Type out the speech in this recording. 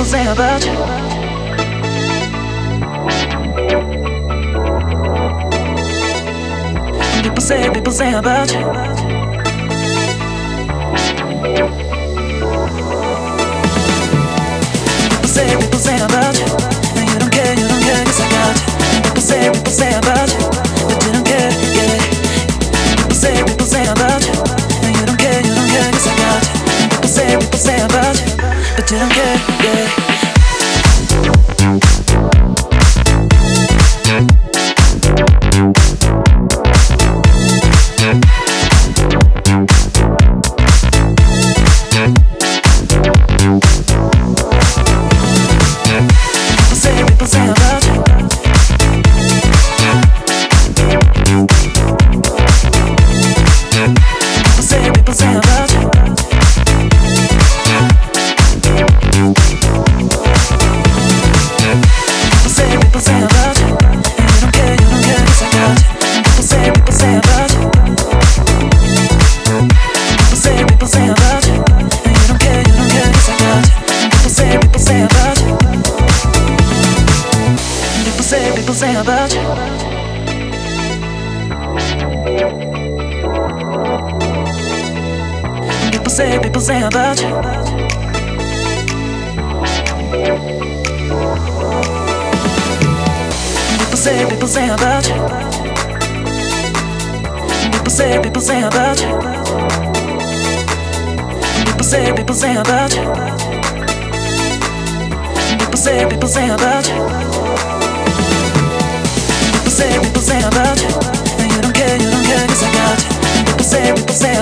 people say about you. People say about you. People say about you. And you don't care, 'cause I got you. People say about you. But you don't care, yeah. People say about you. And you don't care, 'cause I got you. People say about you. But you don't care, yeah. People say about you. People say about you. People say about you. And you don't care, 'cause I got you. People say about you. People say about you. And you don't care, 'cause I got you. People say about you. People say about you. People say about you. People say about you. People say about you. People say about you. People say about you. People say about you. And you don't care, 'cause I got you. People say